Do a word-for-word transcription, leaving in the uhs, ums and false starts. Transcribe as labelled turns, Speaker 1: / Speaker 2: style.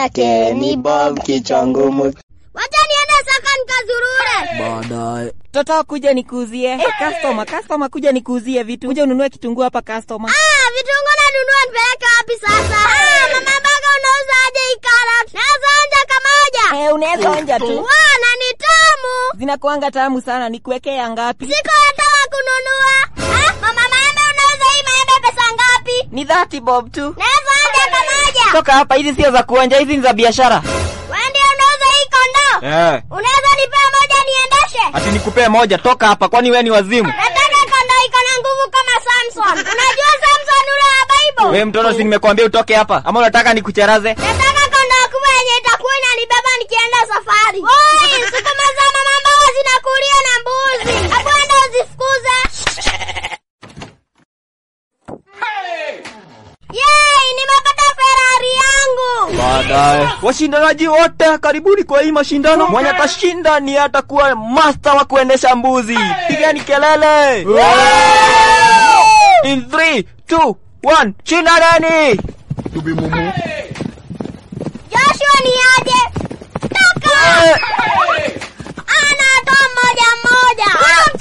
Speaker 1: yake ni Bob kichwa ngumu.
Speaker 2: Wacha niende saka nikazurure.
Speaker 3: Baadaye. Toto kuja nikuuzie. Eh, customer, customer kuja nikuuzie vitu. Kuja ununue kitunguu hapa customer.
Speaker 2: Ah, vitunguu na nunua nipeleke wapi sasa? Ah, mama mbaga unauza aje hii carrot? Naweza onja kamoja.
Speaker 3: Eh, unaweza onja tu.
Speaker 2: Wow, na ni tamu.
Speaker 3: Zinakuanga tamu sana. Nikuwekea ngapi?
Speaker 2: Siko nataka kununua. Ah, mama maembe unauza hii maembe pesa ngapi?
Speaker 3: Ni thirty bob tu.
Speaker 2: Naweza onja kamoja.
Speaker 3: Toka hapa, hizi sio za kuonja, hizi ni za biashara.
Speaker 2: Wewe ndio unauza hii kondoo?
Speaker 3: Eh.
Speaker 2: Unaweza nipea moja niendeshe?
Speaker 3: Ati nikupee moja, toka hapa, kwani wewe ni wazimu?
Speaker 2: Nataka kondoo iko na nguvu kama Samson. Unajua Samson ule wa Bible?
Speaker 3: Wewe mtoto, si nimekuambia utoke hapa? Ama unataka nikucharaze?
Speaker 2: Nataka kondoo kubwa yenye itakuwa inanibeba nikienda safari. Oi, sukuma za mama mbawa zinakulia na mbuzi. Hapo enda uzifukuze. Yay, nimepata Ferrari yangu.
Speaker 3: Baadaye. Washindanaji wote karibuni kwa hii mashindano. Mwenye atashinda ni atakuwa master wa kuendesha mbuzi. Pigeni kelele. In three, two, one, shindaneni.
Speaker 1: Tubi mumu.
Speaker 2: Joshua ni aje? Toka. Ana toa moja moja.